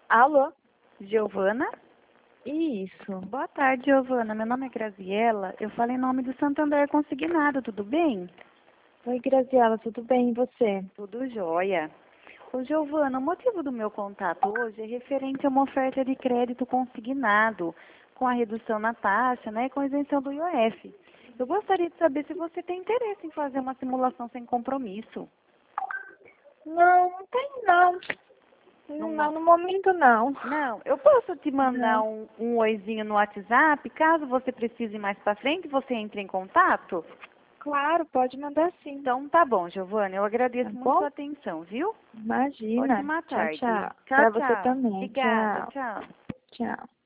Alô? Giovana? Isso. Boa tarde, Giovana. Meu nome é Graziela. Eu falo em nome do Santander Consignado, tudo bem? Oi, Graziela, tudo bem? E você? Tudo jóia. Ô, Giovana, o motivo do meu contato hoje é referente a uma oferta de crédito consignado, com a redução na taxa, né, e com a isenção do IOF. Eu gostaria de saber se você tem interesse em fazer uma simulação sem compromisso. Não tem não. Não, no momento não. Não, eu posso te mandar Não. um oizinho no WhatsApp, caso você precise mais para frente, você entre em contato? Claro, pode mandar sim. Então tá bom, Giovana, eu agradeço Tá muito bom? sua atenção, viu? Imagina. Ótima Tchau, tarde. tchau. Tchau, Pra você tchau. também. Obrigada, Tchau. tchau. Tchau.